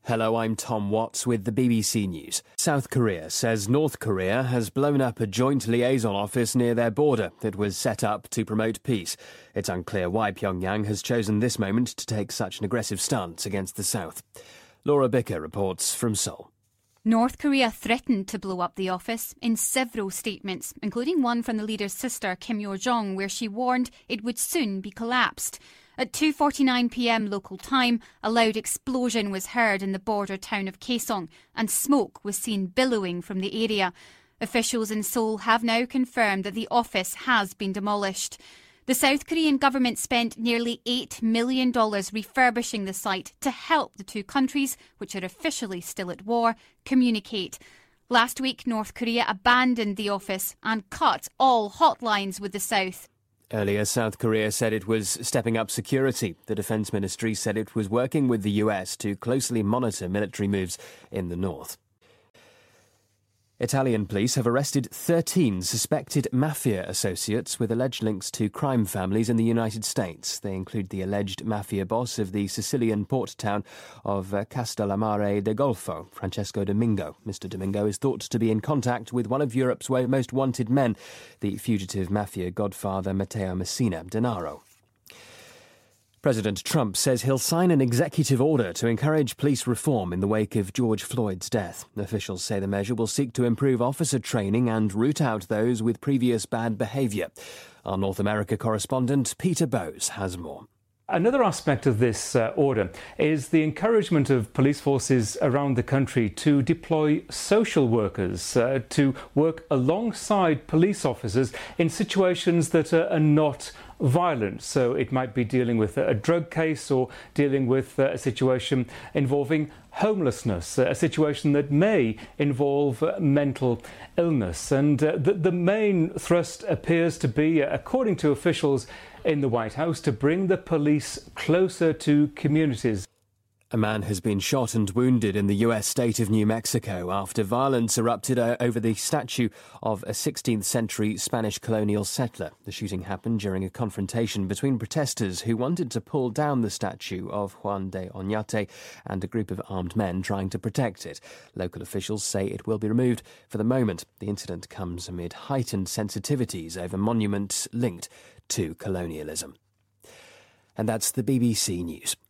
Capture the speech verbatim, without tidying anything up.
Hello, I'm Tom Watts with the B B C News. South Korea says North Korea has blown up a joint liaison office near their border that was set up to promote peace. It's unclear why Pyongyang has chosen this moment to take such an aggressive stance against the South. Laura Bicker reports from Seoul. North Korea threatened to blow up the office in several statements, including one from the leader's sister, Kim Yo-jong, where she warned it would soon be collapsed. At two forty-nine p m local time, a loud explosion was heard in the border town of Kaesong, and smoke was seen billowing from the area. Officials in Seoul have now confirmed that the office has been demolished. The South Korean government spent nearly eight million dollars refurbishing the site to help the two countries, which are officially still at war, communicate. Last week, North Korea abandoned the office and cut all hotlines with the South. Earlier, South Korea said it was stepping up security. The Defence Ministry said it was working with the U S to closely monitor military moves in the north. Italian police have arrested thirteen suspected mafia associates with alleged links to crime families in the United States. They include the alleged mafia boss of the Sicilian port town of Castellammare del Golfo, Francesco Domingo. Mister Domingo is thought to be in contact with one of Europe's most wanted men, the fugitive mafia godfather Matteo Messina Denaro. President Trump says he'll sign an executive order to encourage police reform in the wake of George Floyd's death. Officials say the measure will seek to improve officer training and root out those with previous bad behaviour. Our North America correspondent Peter Bowes has more. Another aspect of this uh, order is the encouragement of police forces around the country to deploy social workers uh, to work alongside police officers in situations that are, are not violent. So it might be dealing with a drug case or dealing with a situation involving homelessness, a situation that may involve mental illness. And uh, the, the main thrust appears to be, according to officials in the White House, to bring the police closer to communities. A man has been shot and wounded in the U S state of New Mexico after violence erupted over the statue of a sixteenth century Spanish colonial settler. The shooting happened during a confrontation between protesters who wanted to pull down the statue of Juan de Oñate and a group of armed men trying to protect it. Local officials say it will be removed for the moment. The incident comes amid heightened sensitivities over monuments linked to colonialism. And that's the B B C News.